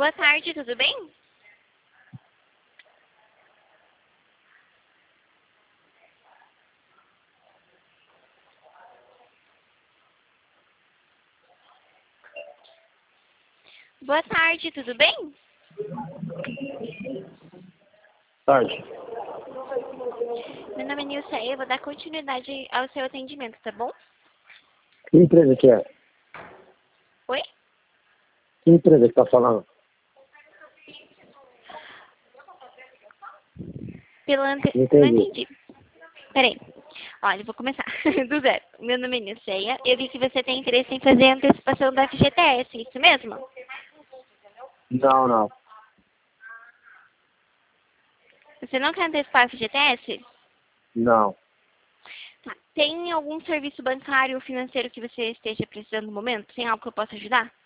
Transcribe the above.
Boa tarde, tudo bem? Boa tarde, tudo bem? Tarde. Meu nome é Nilce, eu vou dar continuidade ao seu atendimento, tá bom? Que empresa que é? Oi? Que empresa que tá falando? Não Entendi. entendi. Peraí. Olha, eu vou começar do zero. Meu nome é Nilceia. Eu vi que você tem interesse em fazer a antecipação da FGTS, isso mesmo? Não. Você não quer antecipar a FGTS? Não. Tá. Tem algum serviço bancário ou financeiro que você esteja precisando no momento? Tem algo que eu possa ajudar?